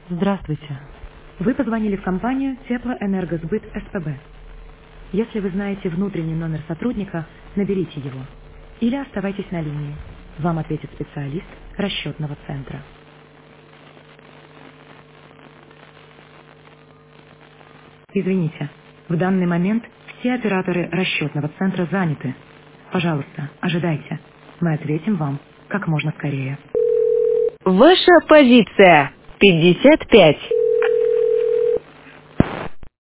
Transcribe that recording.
Здравствуйте. Вы позвонили в компанию Теплоэнергосбыт СПБ. Если вы знаете внутренний номер сотрудника, наберите его. Или оставайтесь на линии. Вам ответит специалист расчетного центра. Извините, в данный момент все операторы расчетного центра заняты. Пожалуйста, ожидайте. Мы ответим вам как можно скорее. Ваша позиция 55.